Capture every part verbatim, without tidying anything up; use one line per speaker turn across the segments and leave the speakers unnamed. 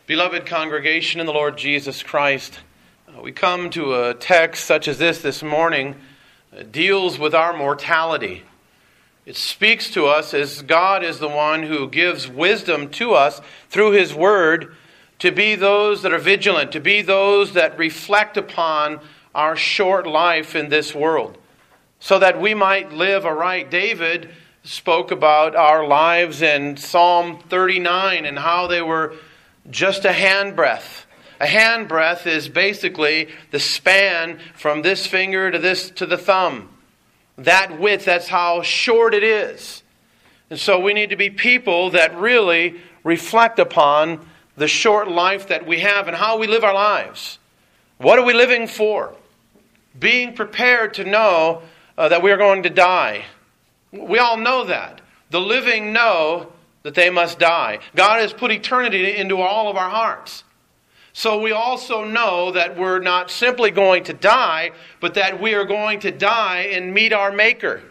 Beloved congregation in the Lord Jesus Christ, uh, we come to a text such as this this morning that deals with our mortality. It speaks to us as God is the one who gives wisdom to us through His Word to be those that are vigilant, to be those that reflect upon our short life in this world, so that we might live aright. David spoke about our lives in Psalm thirty-nine and how they were just a handbreadth. A handbreadth is basically the span from this finger to this to the thumb. That width, that's how short it is. And so we need to be people that really reflect upon the short life that we have and how we live our lives. What are we living for? Being prepared to know uh, that we are going to die. We all know that. The living know that they must die. God has put eternity into all of our hearts. So we also know that we're not simply going to die, but that we are going to die and meet our Maker.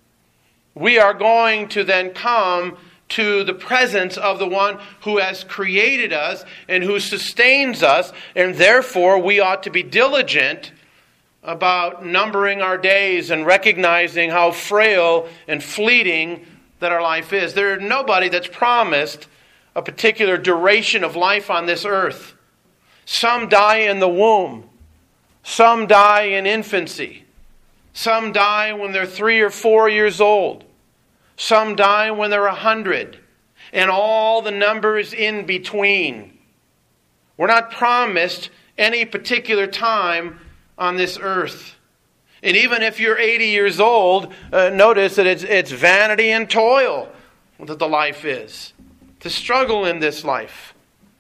We are going to then come to the presence of the one who has created us and who sustains us, and therefore we ought to be diligent about numbering our days and recognizing how frail and fleeting that our life is. There's nobody that's promised a particular duration of life on this earth. Some die in the womb. Some die in infancy. Some die when they're three or four years old. Some die when they're a hundred. And all the numbers in between. We're not promised any particular time on this earth. And even if you're eighty years old, uh, notice that it's, it's vanity and toil that the life is. To struggle in this life.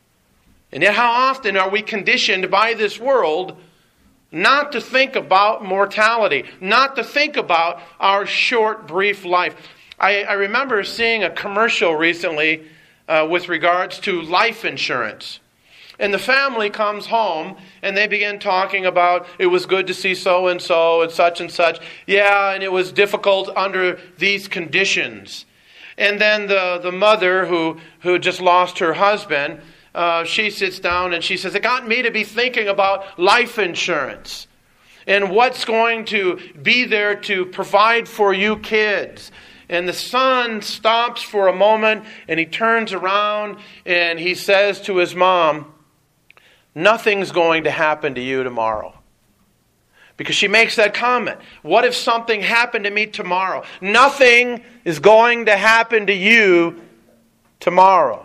And yet how often are we conditioned by this world not to think about mortality, not to think about our short, brief life. I, I remember seeing a commercial recently uh, with regards to life insurance. And the family comes home and they begin talking about it was good to see so-and-so and such and such. Yeah, and it was difficult under these conditions. And then the, the mother who, who just lost her husband, uh, she sits down and she says, it got me to be thinking about life insurance. And what's going to be there to provide for you kids. And the son stops for a moment and he turns around and he says to his mom, nothing's going to happen to you tomorrow. Because she makes that comment. What if something happened to me tomorrow? Nothing is going to happen to you tomorrow.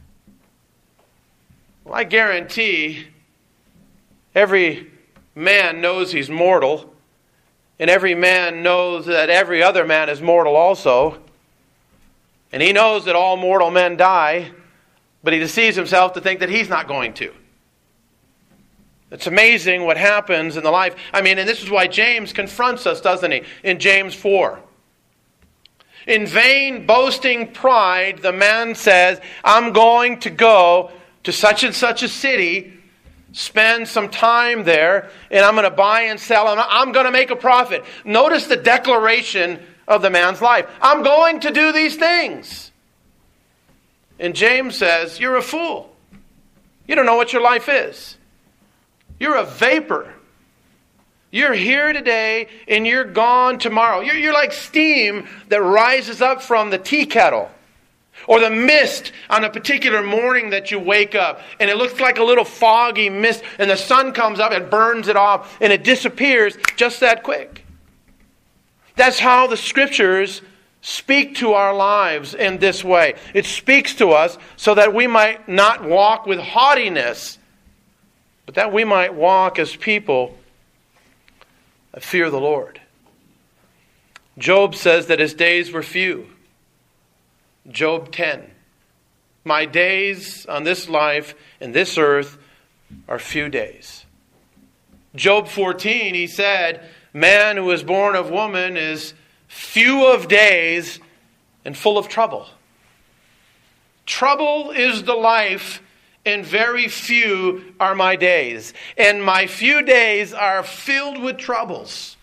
Well, I guarantee every man knows he's mortal. And every man knows that every other man is mortal also. And he knows that all mortal men die. But he deceives himself to think that he's not going to. It's amazing what happens in the life. I mean, and this is why James confronts us, doesn't he? In James four. In vain boasting pride, the man says, I'm going to go to such and such a city, spend some time there, and I'm going to buy and sell, and I'm going to make a profit. Notice the declaration of the man's life. I'm going to do these things. And James says, you're a fool. You don't know what your life is. You're a vapor. You're here today and you're gone tomorrow. You're, you're like steam that rises up from the tea kettle. Or the mist on a particular morning that you wake up. And it looks like a little foggy mist. And the sun comes up and burns it off. And it disappears just that quick. That's how the Scriptures speak to our lives in this way. It speaks to us so that we might not walk with haughtiness, but that we might walk as people that fear the Lord. Job says that his days were few. Job ten. My days on this life and this earth are few days. Job fourteen, he said, man who is born of woman is few of days and full of trouble. Trouble is the life, and very few are my days. And my few days are filled with troubles,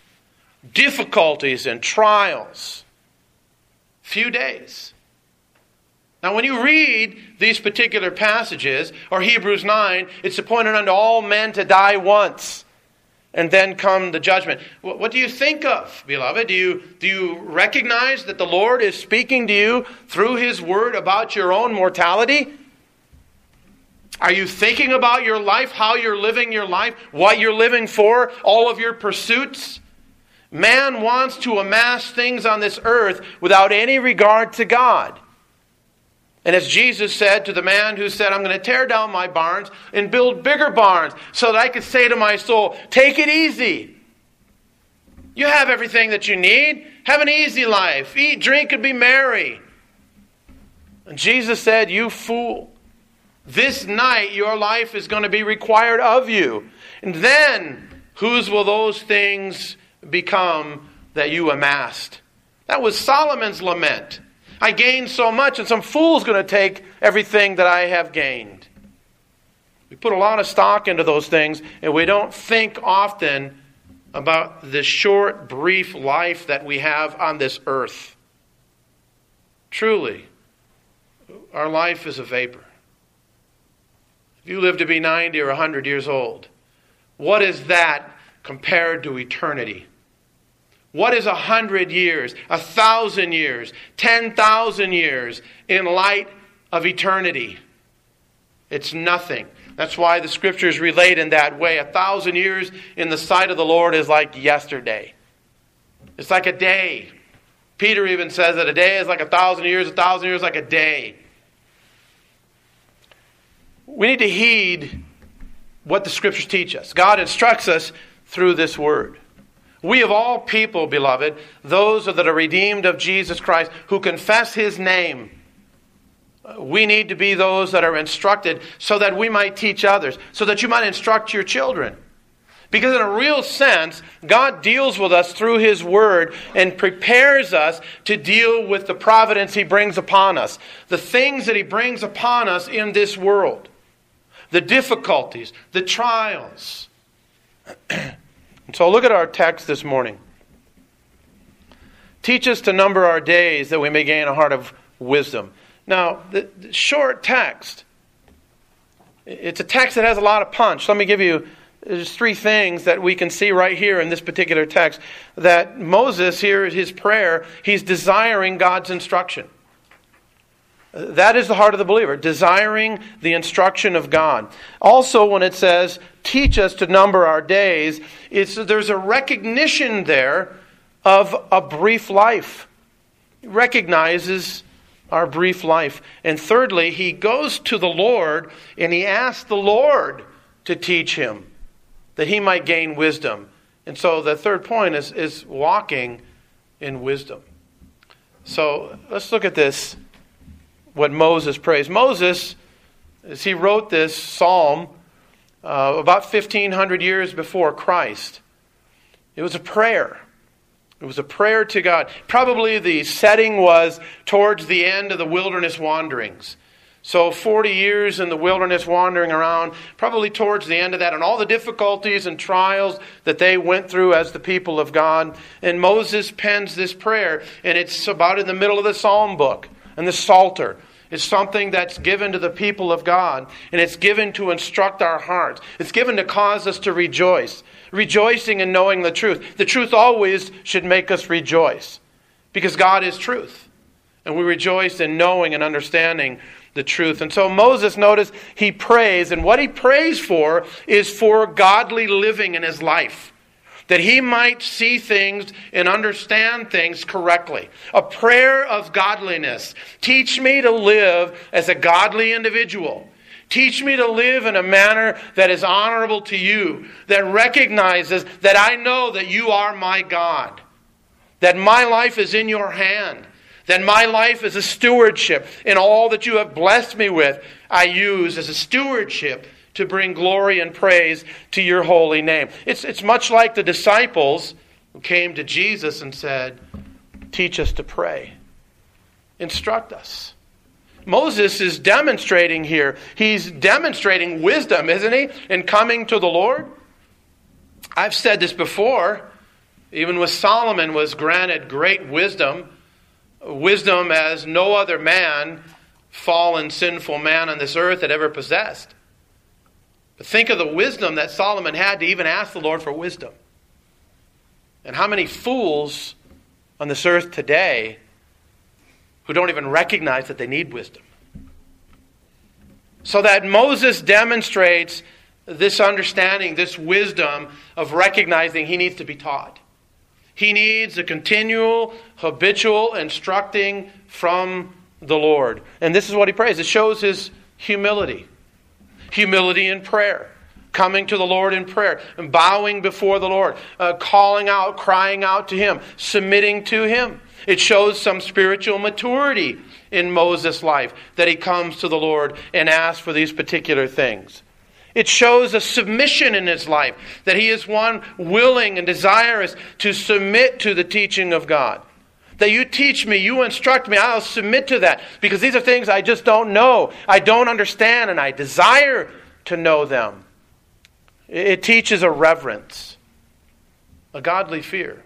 difficulties, and trials. Few days. Now, when you read these particular passages, or Hebrews nine, it's appointed unto all men to die once, and then come the judgment. What do you think of, beloved? Do you, do you recognize that the Lord is speaking to you through His Word about your own mortality? Are you thinking about your life, how you're living your life, what you're living for, all of your pursuits? Man wants to amass things on this earth without any regard to God. And as Jesus said to the man who said, I'm going to tear down my barns and build bigger barns so that I could say to my soul, take it easy. You have everything that you need. Have an easy life. Eat, drink, and be merry. And Jesus said, you fool. This night your life is going to be required of you. And then, whose will those things become that you amassed? That was Solomon's lament. I gained so much, and some fool's going to take everything that I have gained. We put a lot of stock into those things, and we don't think often about the short, brief life that we have on this earth. Truly, our life is a vapor. If you live to be ninety or one hundred years old, what is that compared to eternity? What is a hundred years, a thousand years, ten thousand years in light of eternity? It's nothing. That's why the Scriptures relate in that way. A thousand years in the sight of the Lord is like yesterday. It's like a day. Peter even says that a day is like a thousand years, a thousand years like a day. We need to heed what the Scriptures teach us. God instructs us through this Word. We of all people, beloved, those that are redeemed of Jesus Christ, who confess His name, we need to be those that are instructed so that we might teach others, so that you might instruct your children. Because in a real sense, God deals with us through His Word and prepares us to deal with the providence He brings upon us, the things that He brings upon us in this world, the difficulties, the trials. And so look at our text this morning. Teach us to number our days that we may gain a heart of wisdom. Now, the, the short text, it's a text that has a lot of punch. Let me give you just three things that we can see right here in this particular text. That Moses, here, his prayer, he's desiring God's instruction. That is the heart of the believer, desiring the instruction of God. Also, when it says, teach us to number our days, it's, there's a recognition there of a brief life. He recognizes our brief life. And thirdly, he goes to the Lord and he asks the Lord to teach him, that he might gain wisdom. And so the third point is, is walking in wisdom. So let's look at this. What Moses prays. Moses, as he wrote this psalm uh, about fifteen hundred years before Christ, it was a prayer. It was a prayer to God. Probably the setting was towards the end of the wilderness wanderings. So forty years in the wilderness wandering around, probably towards the end of that, and all the difficulties and trials that they went through as the people of God. And Moses pens this prayer, and it's about in the middle of the psalm book. And the Psalter is something that's given to the people of God. And it's given to instruct our hearts. It's given to cause us to rejoice. Rejoicing in knowing the truth. The truth always should make us rejoice. Because God is truth. And we rejoice in knowing and understanding the truth. And so Moses, notice, he prays. And what he prays for is for godly living in his life. That he might see things and understand things correctly. A prayer of godliness. Teach me to live as a godly individual. Teach me to live in a manner that is honorable to you. That recognizes that I know that you are my God. That my life is in your hand. That my life is a stewardship. And all that you have blessed me with, I use as a stewardship to bring glory and praise to your holy name. It's, it's much like the disciples who came to Jesus and said, teach us to pray. Instruct us. Moses is demonstrating here. He's demonstrating wisdom, isn't he, in coming to the Lord? I've said this before. Even with Solomon was granted great wisdom. Wisdom as no other man fallen, sinful man on this earth had ever possessed. But think of the wisdom that Solomon had to even ask the Lord for wisdom. And how many fools on this earth today who don't even recognize that they need wisdom. So that Moses demonstrates this understanding, this wisdom of recognizing he needs to be taught. He needs a continual, habitual instructing from the Lord. And this is what he prays. It shows his humility. Humility in prayer. Coming to the Lord in prayer. And bowing before the Lord. Uh, calling out, crying out to Him. Submitting to Him. It shows some spiritual maturity in Moses' life. That he comes to the Lord and asks for these particular things. It shows a submission in his life. That he is one willing and desirous to submit to the teaching of God. That you teach me, you instruct me, I'll submit to that. Because these are things I just don't know. I don't understand and I desire to know them. It teaches a reverence. A godly fear.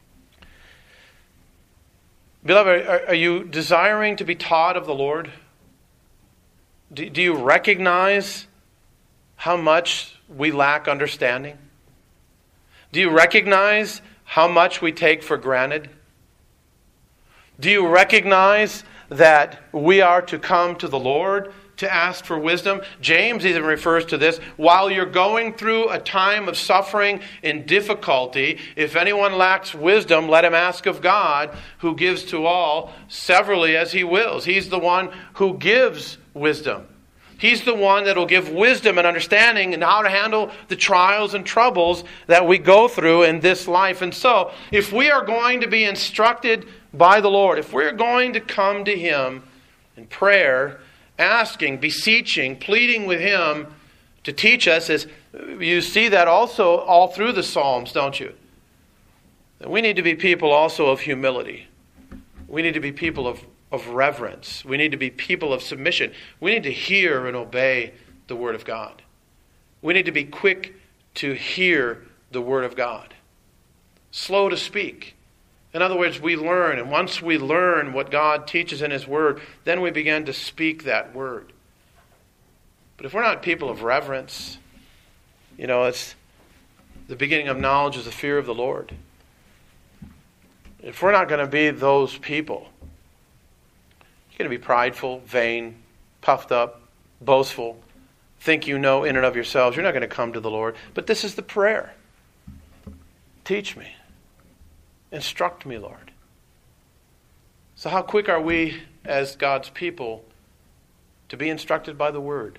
Beloved, are, are you desiring to be taught of the Lord? Do, do you recognize how much we lack understanding? Do you recognize how much we take for granted? Do you recognize that we are to come to the Lord to ask for wisdom? James even refers to this. While you're going through a time of suffering and difficulty, if anyone lacks wisdom, let him ask of God, who gives to all severally as He wills. He's the one who gives wisdom. He's the one that will give wisdom and understanding and how to handle the trials and troubles that we go through in this life. And so, if we are going to be instructed by the Lord, if we're going to come to Him in prayer, asking, beseeching, pleading with Him to teach us, as you see that also all through the Psalms, don't you? We need to be people also of humility. We need to be people of of reverence. We need to be people of submission. We need to hear and obey the Word of God. We need to be quick to hear the Word of God. Slow to speak. In other words, we learn, and once we learn what God teaches in His Word, then we begin to speak that Word. But if we're not people of reverence, you know, it's the beginning of knowledge is the fear of the Lord. If we're not going to be those people, you're going to be prideful, vain, puffed up, boastful, think you know in and of yourselves. You're not going to come to the Lord. But this is the prayer. Teach me. Instruct me, Lord. So how quick are we as God's people to be instructed by the Word?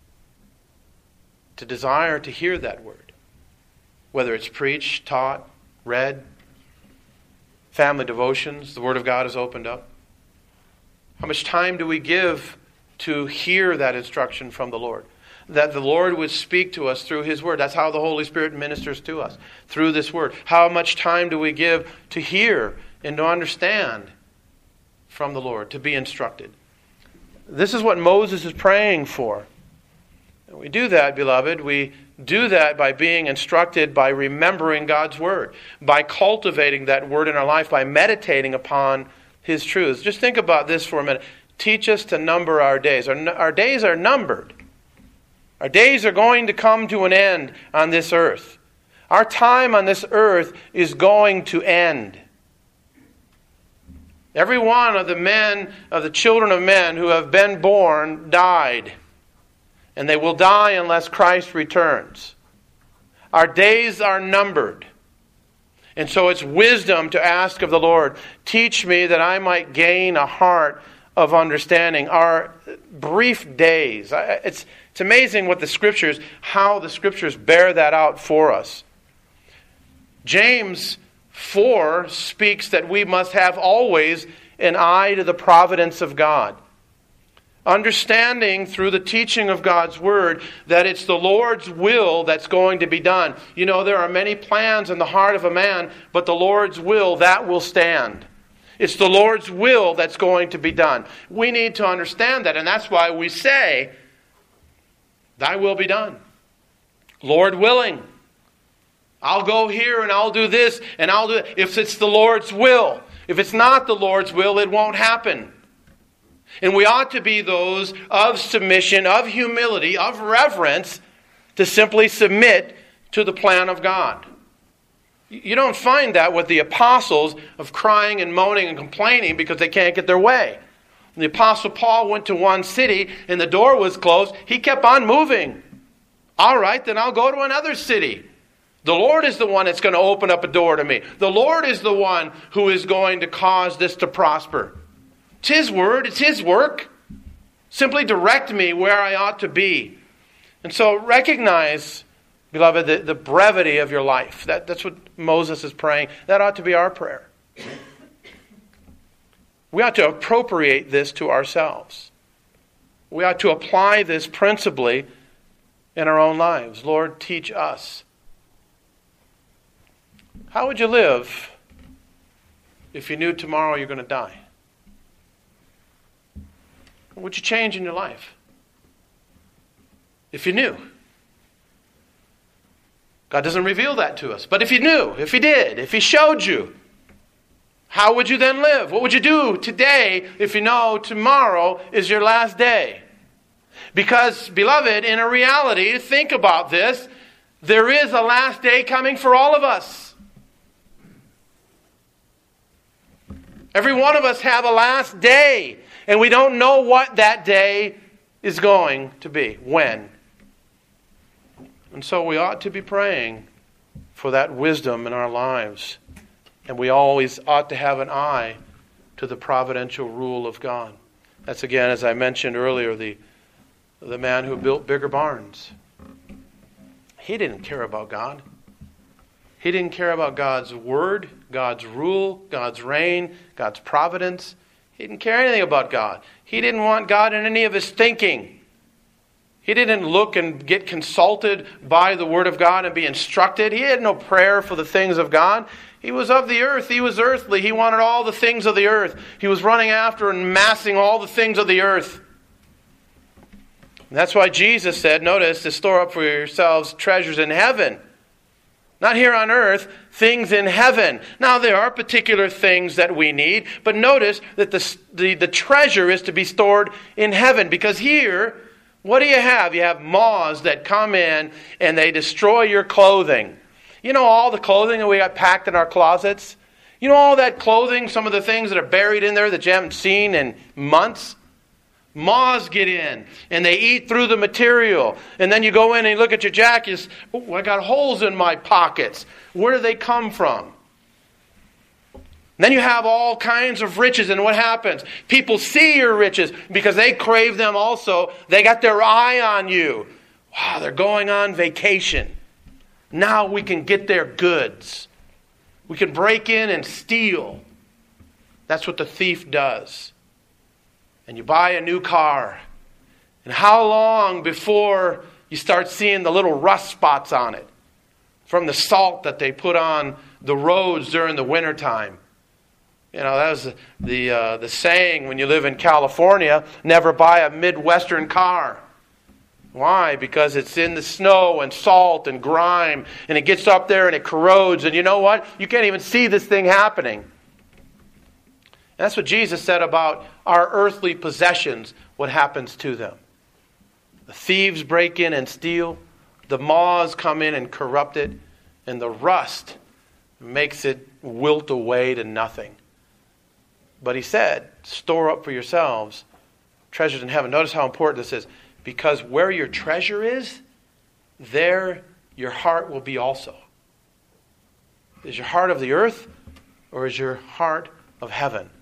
To desire to hear that Word. Whether it's preached, taught, read, family devotions, the Word of God is opened up. How much time do we give to hear that instruction from the Lord? That the Lord would speak to us through His Word. That's how the Holy Spirit ministers to us, through this Word. How much time do we give to hear and to understand from the Lord, to be instructed? This is what Moses is praying for. And we do that, beloved. We do that by being instructed, by remembering God's Word, by cultivating that Word in our life, by meditating upon His truths. Just think about this for a minute. Teach us to number our days. Our, our days are numbered. Our days are going to come to an end on this earth. Our time on this earth is going to end. Every one of the men, of the children of men who have been born, died. And they will die unless Christ returns. Our days are numbered. And so it's wisdom to ask of the Lord, teach me that I might gain a heart of understanding. Our brief days. It's, it's amazing what the Scriptures, how the Scriptures bear that out for us. James four speaks that we must have always an eye to the providence of God. Understanding through the teaching of God's Word that it's the Lord's will that's going to be done. You know, there are many plans in the heart of a man, but the Lord's will, that will stand. It's the Lord's will that's going to be done. We need to understand that, and that's why we say, Thy will be done. Lord willing. I'll go here and I'll do this and I'll do that. If it's the Lord's will. If it's not the Lord's will, it won't happen. And we ought to be those of submission, of humility, of reverence, to simply submit to the plan of God. You don't find that with the apostles of crying and moaning and complaining because they can't get their way. When the apostle Paul went to one city and the door was closed, he kept on moving. All right, then I'll go to another city. The Lord is the one that's going to open up a door to me. The Lord is the one who is going to cause this to prosper. It's His word. It's His work. Simply direct me where I ought to be. And so recognize, beloved, the, the brevity of your life. That, that's what Moses is praying. That ought to be our prayer. We ought to appropriate this to ourselves. We ought to apply this principally in our own lives. Lord, teach us. How would you live if you knew tomorrow you're going to die? What would you change in your life? If you knew. God doesn't reveal that to us. But if you knew, if He did, if He showed you, how would you then live? What would you do today if you know tomorrow is your last day? Because, beloved, in a reality, think about this, there is a last day coming for all of us. Every one of us have a last day, and we don't know what that day is going to be, when. And so we ought to be praying for that wisdom in our lives. And we always ought to have an eye to the providential rule of God. That's again, as I mentioned earlier, the, the man who built bigger barns. He didn't care about God. He didn't care about God's word, God's rule, God's reign, God's providence. He didn't care anything about God. He didn't want God in any of his thinking. He didn't look and get consulted by the Word of God and be instructed. He had no prayer for the things of God. He was of the earth. He was earthly. He wanted all the things of the earth. He was running after and amassing all the things of the earth. And that's why Jesus said, notice, to store up for yourselves treasures in heaven. Not here on earth, things in heaven. Now, there are particular things that we need, but notice that the, the, the treasure is to be stored in heaven. Because here, what do you have? You have moths that come in and they destroy your clothing. You know all the clothing that we got packed in our closets? You know all that clothing, some of the things that are buried in there that you haven't seen in months? Moths get in and they eat through the material. And then you go in and you look at your jackets. Oh, I got holes in my pockets. Where do they come from? And then you have all kinds of riches, and what happens? People see your riches because they crave them also. They got their eye on you. Wow, they're going on vacation. Now we can get their goods. We can break in and steal. That's what the thief does. And you buy a new car. And how long before you start seeing the little rust spots on it from the salt that they put on the roads during the wintertime? You know, that was the uh, the saying when you live in California, never buy a Midwestern car. Why? Because it's in the snow and salt and grime, and it gets up there and it corrodes, and you know what? You can't even see this thing happening. And that's what Jesus said about our earthly possessions, what happens to them. The thieves break in and steal, the moths come in and corrupt it, and the rust makes it wilt away to nothing. But he said, store up for yourselves treasures in heaven. Notice how important this is. Because where your treasure is, there your heart will be also. Is your heart of the earth, or is your heart of heaven?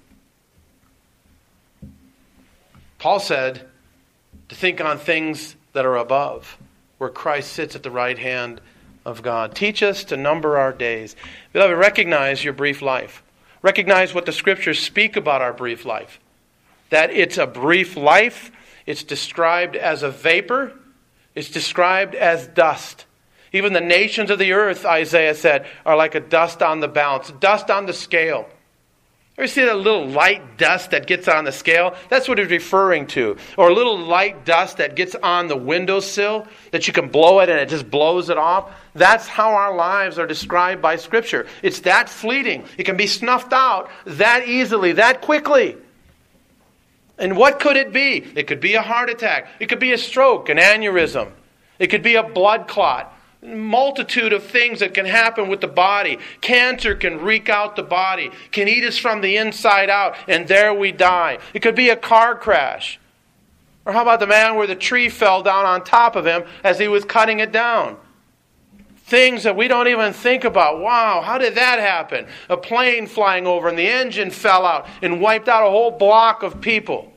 Paul said to think on things that are above, where Christ sits at the right hand of God. Teach us to number our days. Beloved, recognize your brief life. Recognize what the Scriptures speak about our brief life. That it's a brief life. It's described as a vapor. It's described as dust. Even the nations of the earth, Isaiah said, are like a dust on the balance, dust on the scale. Ever see that little light dust that gets on the scale? That's what he's referring to. Or a little light dust that gets on the windowsill, that you can blow it and it just blows it off. That's how our lives are described by Scripture. It's that fleeting. It can be snuffed out that easily, that quickly. And what could it be? It could be a heart attack. It could be a stroke, an aneurysm. It could be a blood clot. Multitude of things that can happen with the body. Cancer can wreak out the body, can eat us from the inside out, and there we die. It could be a car crash. Or how about the man where the tree fell down on top of him as he was cutting it down? Things that we don't even think about. Wow, how did that happen? A plane flying over and the engine fell out and wiped out a whole block of people.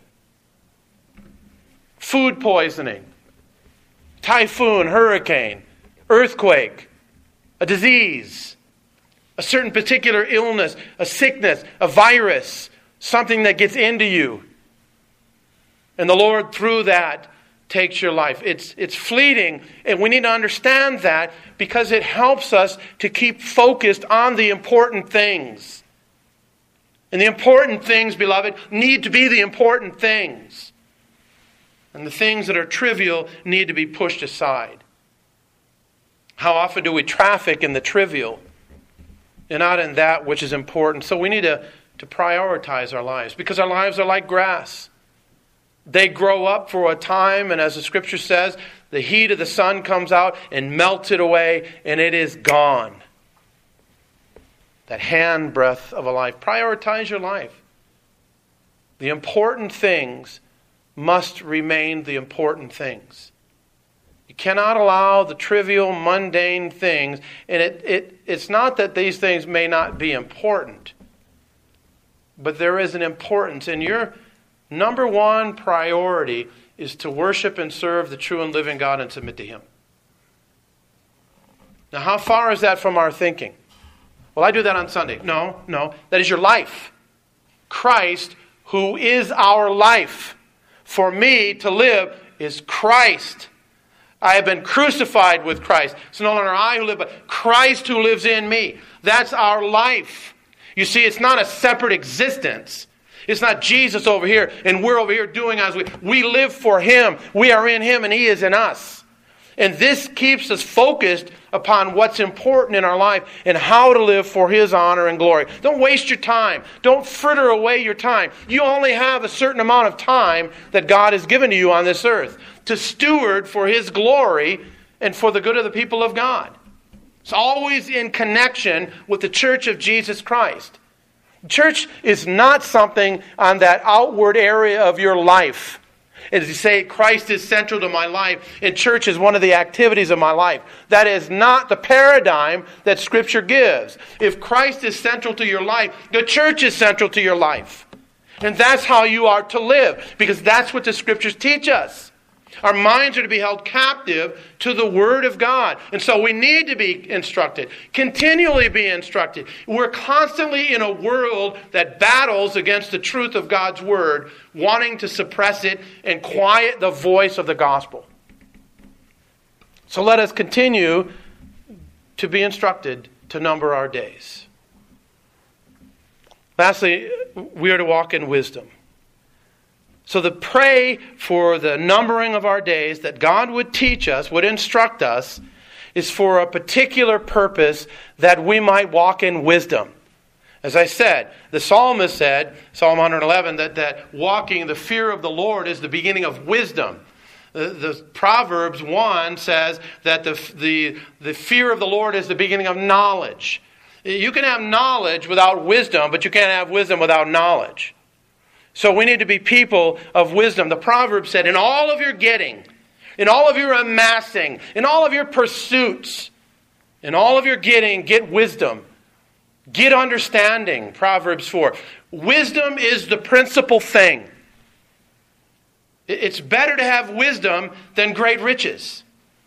Food poisoning. Typhoon, hurricane. Earthquake, a disease, a certain particular illness, a sickness, a virus, something that gets into you. And the Lord, through that, takes your life. It's, it's fleeting, and we need to understand that because it helps us to keep focused on the important things. And the important things, beloved, need to be the important things. And the things that are trivial need to be pushed aside. How often do we traffic in the trivial and not in that which is important? So we need to, to prioritize our lives because our lives are like grass. They grow up for a time, and as the Scripture says, the heat of the sun comes out and melts it away, and it is gone. That hand breath of a life. Prioritize your life. The important things must remain the important things. You cannot allow the trivial, mundane things, and it, it, it's not that these things may not be important, but there is an importance, and your number one priority is to worship and serve the true and living God and submit to Him. Now, how far is that from our thinking? Well, I do that on Sunday. No, no, that is your life. Christ, who is our life. For me to live is Christ. I have been crucified with Christ. It's no longer I who live, but Christ who lives in me. That's our life. You see, it's not a separate existence. It's not Jesus over here and we're over here doing as we... We live for Him. We are in Him and He is in us. And this keeps us focused upon what's important in our life and how to live for His honor and glory. Don't waste your time. Don't fritter away your time. You only have a certain amount of time that God has given to you on this earth to steward for His glory and for the good of the people of God. It's always in connection with the church of Jesus Christ. Church is not something on that outward area of your life. As you say, Christ is central to my life, and church is one of the activities of my life. That is not the paradigm that Scripture gives. If Christ is central to your life, the church is central to your life. And that's how you are to live, because that's what the Scriptures teach us. Our minds are to be held captive to the Word of God. And so we need to be instructed, continually be instructed. We're constantly in a world that battles against the truth of God's Word, wanting to suppress it and quiet the voice of the gospel. So let us continue to be instructed to number our days. Lastly, we are to walk in wisdom. So to pray for the numbering of our days that God would teach us, would instruct us, is for a particular purpose that we might walk in wisdom. As I said, the psalmist said, Psalm one eleven, that, that walking in the fear of the Lord is the beginning of wisdom. The, the Proverbs one says that the, the, the fear of the Lord is the beginning of knowledge. You can have knowledge without wisdom, but you can't have wisdom without knowledge. So we need to be people of wisdom. The Proverbs said, in all of your getting, in all of your amassing, in all of your pursuits, in all of your getting, get wisdom. Get understanding. Proverbs four. Wisdom is the principal thing. It's better to have wisdom than great riches.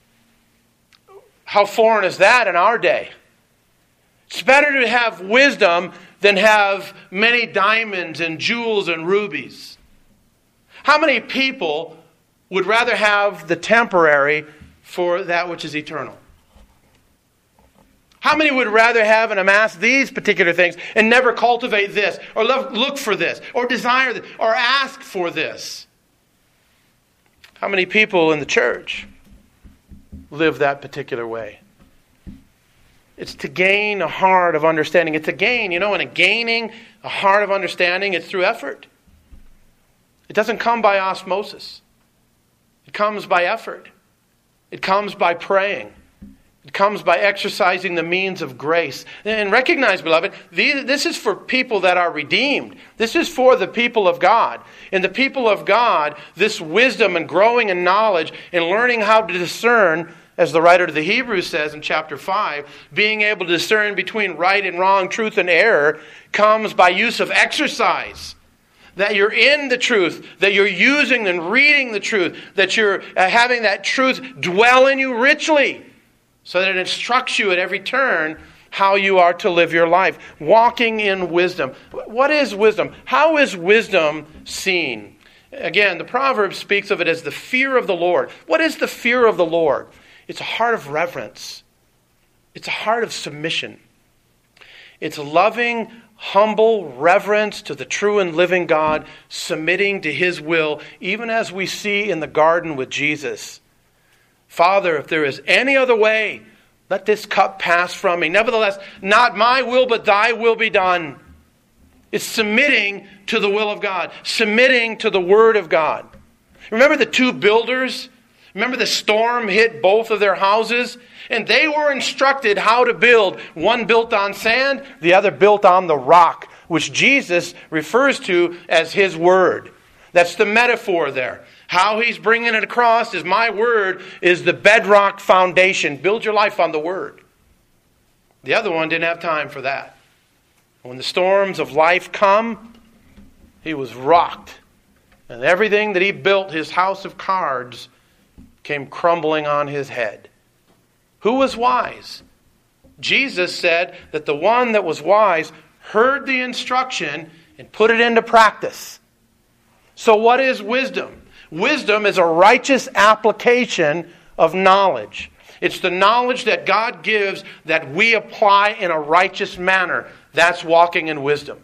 How foreign is that in our day? It's better to have wisdom than have many diamonds and jewels and rubies. How many people would rather have the temporary for that which is eternal? How many would rather have and amass these particular things and never cultivate this, or look for this, or desire this, or ask for this? How many people in the church live that particular way? It's to gain a heart of understanding. It's a gain, you know, and a gaining a heart of understanding, it's through effort. It doesn't come by osmosis. It comes by effort. It comes by praying. It comes by exercising the means of grace. And recognize, beloved, this is for people that are redeemed. This is for the people of God. And the people of God, this wisdom and growing in knowledge and learning how to discern, as the writer to the Hebrews says in chapter five, being able to discern between right and wrong, truth and error, comes by use of exercise. That you're in the truth, that you're using and reading the truth, that you're having that truth dwell in you richly, so that it instructs you at every turn how you are to live your life. Walking in wisdom. What is wisdom? How is wisdom seen? Again, the proverb speaks of it as the fear of the Lord. What is the fear of the Lord? It's a heart of reverence. It's a heart of submission. It's loving, humble reverence to the true and living God, submitting to His will, even as we see in the garden with Jesus. Father, if there is any other way, let this cup pass from me. Nevertheless, not my will, but thy will be done. It's submitting to the will of God, submitting to the word of God. Remember the two builders? Remember the storm hit both of their houses? And they were instructed how to build. One built on sand, the other built on the rock, which Jesus refers to as His word. That's the metaphor there. How He's bringing it across is my word is the bedrock foundation. Build your life on the word. The other one didn't have time for that. When the storms of life come, he was rocked. And everything that he built, his house of cards, came crumbling on his head. Who was wise? Jesus said that the one that was wise heard the instruction and put it into practice. So what is wisdom? Wisdom is a righteous application of knowledge. It's the knowledge that God gives that we apply in a righteous manner. That's walking in wisdom.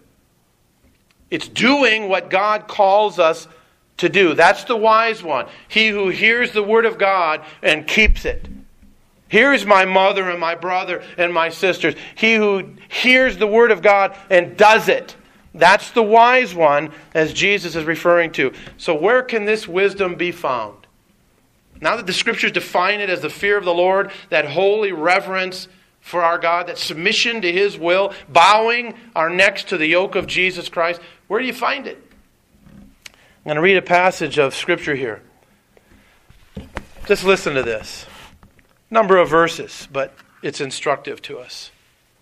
It's doing what God calls us to do. That's the wise one. He who hears the word of God and keeps it. Here's my mother and my brother and my sisters. He who hears the word of God and does it. That's the wise one, as Jesus is referring to. So where can this wisdom be found? Now that the Scriptures define it as the fear of the Lord, that holy reverence for our God, that submission to His will, bowing our necks to the yoke of Jesus Christ, where do you find it? I'm going to read a passage of Scripture here. Just listen to this. Number of verses, but it's instructive to us.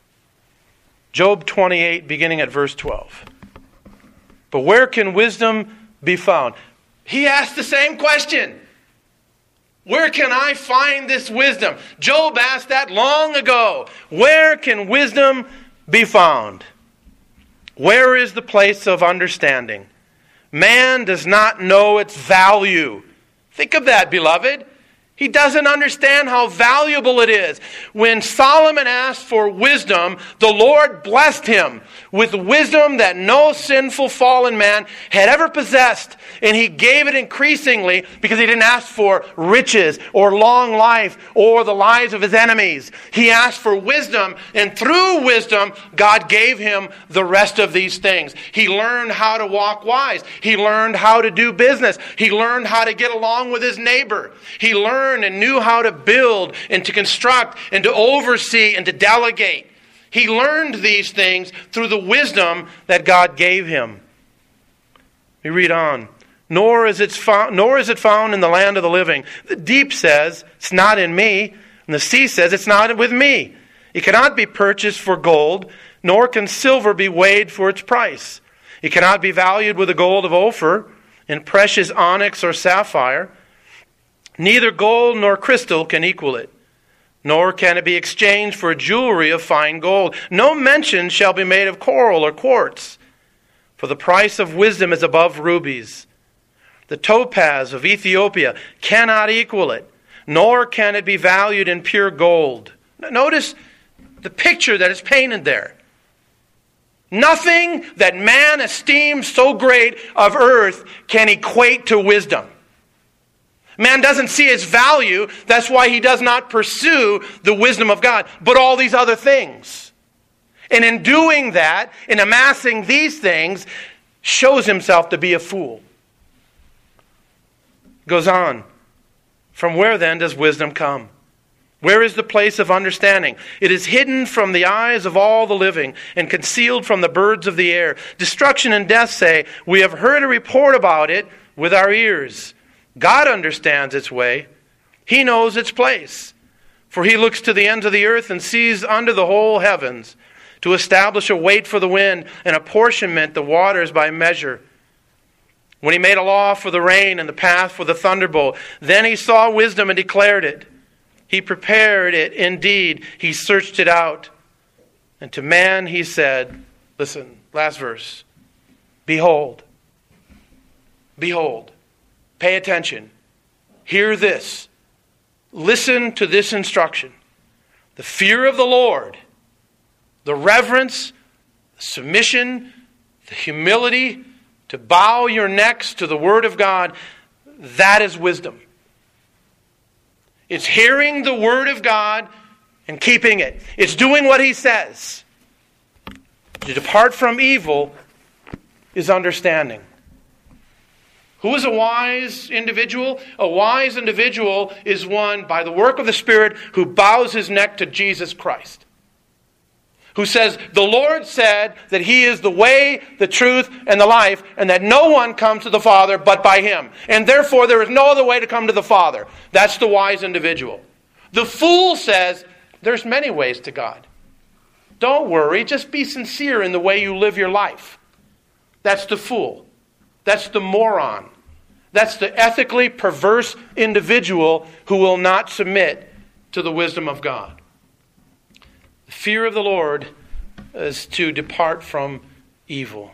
Job twenty-eight, beginning at verse twelve. But where can wisdom be found? He asked the same question. Where can I find this wisdom? Job asked that long ago. Where can wisdom be found? Where is the place of understanding? Man does not know its value. Think of that, beloved. He doesn't understand how valuable it is. When Solomon asked for wisdom, the Lord blessed him with wisdom that no sinful fallen man had ever possessed. And He gave it increasingly because He didn't ask for riches or long life or the lives of His enemies. He asked for wisdom, and through wisdom, God gave him the rest of these things. He learned how to walk wise. He learned how to do business. He learned how to get along with his neighbor. He learned and knew how to build and to construct and to oversee and to delegate. He learned these things through the wisdom that God gave him. We read on. Nor is it found, nor is it found in the land of the living. The deep says, it's not in me. And the sea says, it's not with me. It cannot be purchased for gold, nor can silver be weighed for its price. It cannot be valued with the gold of Ophir, and precious onyx or sapphire. Neither gold nor crystal can equal it, nor can it be exchanged for jewelry of fine gold. No mention shall be made of coral or quartz, for the price of wisdom is above rubies. The topaz of Ethiopia cannot equal it, nor can it be valued in pure gold. Notice the picture that is painted there. Nothing that man esteems so great of earth can equate to wisdom. Man doesn't see its value. That's why he does not pursue the wisdom of God, but all these other things. And in doing that, in amassing these things, shows himself to be a fool. Goes on. From where then does wisdom come? Where is the place of understanding? It is hidden from the eyes of all the living and concealed from the birds of the air. Destruction and death say, we have heard a report about it with our ears. God understands its way. He knows its place. For he looks to the ends of the earth and sees under the whole heavens, to establish a weight for the wind and apportionment the waters by measure. When he made a law for the rain and the path for the thunderbolt, then he saw wisdom and declared it. He prepared it indeed. He searched it out. And to man he said, listen, last verse. Behold. Behold. Pay attention. Hear this. Listen to this instruction. The fear of the Lord, the reverence, the submission, the humility, to bow your necks to the Word of God, that is wisdom. It's hearing the Word of God and keeping it. It's doing what He says. To depart from evil is understanding. Who is a wise individual? A wise individual is one, by the work of the Spirit, who bows his neck to Jesus Christ. Who says, the Lord said that He is the way, the truth, and the life, and that no one comes to the Father but by Him. And therefore there is no other way to come to the Father. That's the wise individual. The fool says, there's many ways to God. Don't worry, just be sincere in the way you live your life. That's the fool. That's the moron. That's the ethically perverse individual who will not submit to the wisdom of God. The fear of the Lord is to depart from evil.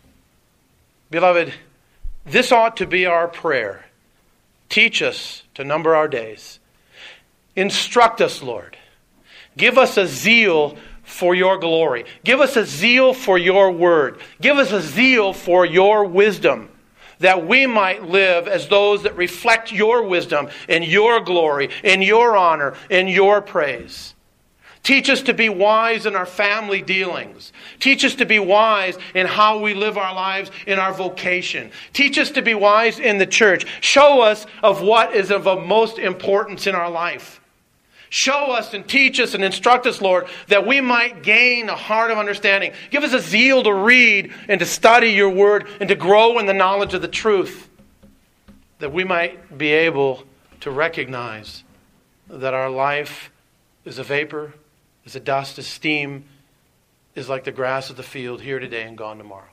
Beloved, this ought to be our prayer. Teach us to number our days. Instruct us, Lord. Give us a zeal for your glory. Give us a zeal for your word. Give us a zeal for your wisdom, that we might live as those that reflect your wisdom and your glory and your honor and your praise. Teach us to be wise in our family dealings. Teach us to be wise in how we live our lives in our vocation. Teach us to be wise in the church. Show us of what is of most importance in our life. Show us and teach us and instruct us, Lord, that we might gain a heart of understanding. Give us a zeal to read and to study your word and to grow in the knowledge of the truth, that we might be able to recognize that our life is a vapor, is a dust, is steam, is like the grass of the field, here today and gone tomorrow.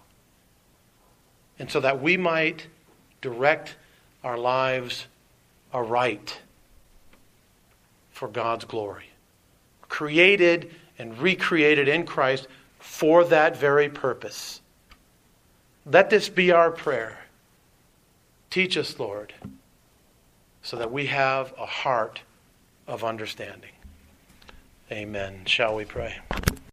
And so that we might direct our lives aright for God's glory. Created and recreated in Christ for that very purpose. Let this be our prayer. Teach us, Lord, so that we have a heart of understanding. Amen. Shall we pray?